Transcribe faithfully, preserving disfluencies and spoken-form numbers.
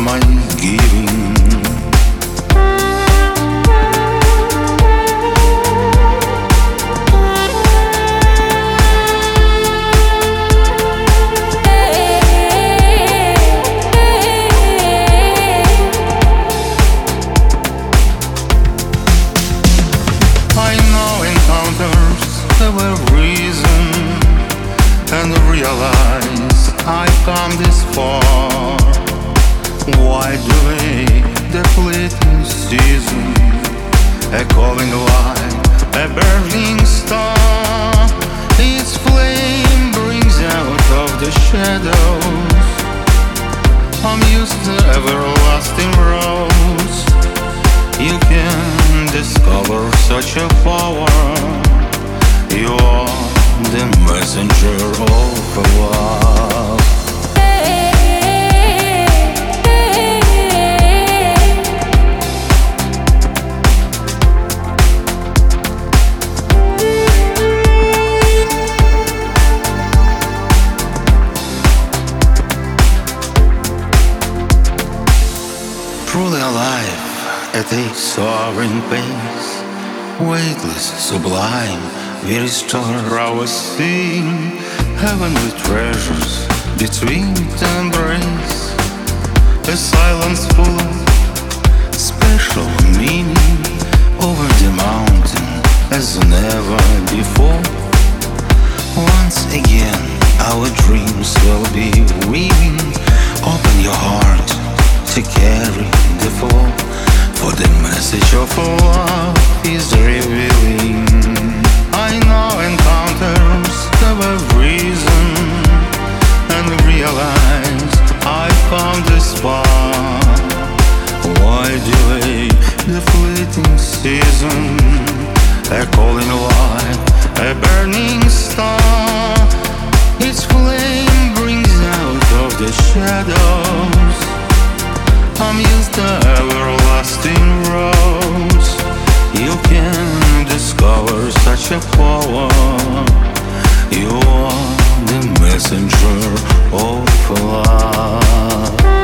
my giving. I know encounters that were reason, and realize I've come this far. Why delay the fleeting season? A calling light, a burning star. Its flame brings out of the shadows. I'm used to everlasting roads. You can discover such a power. You are the messenger of love. Truly alive at a soaring pace, weightless, sublime, we restore our seeing heavenly treasures between the embrace. A silence full of special meaning over the mountain as never before. Once again, our dreams will be weaving. Open your heart to carry the flow, for the message of love is revealing. I know encounters that were reason, and realize I found the spot. Why delay the fleeting season? A calling light, a burning star. Its flame brings out of the shadows. I'm used to everlasting roads. You can discover such a power. You are the messenger of love.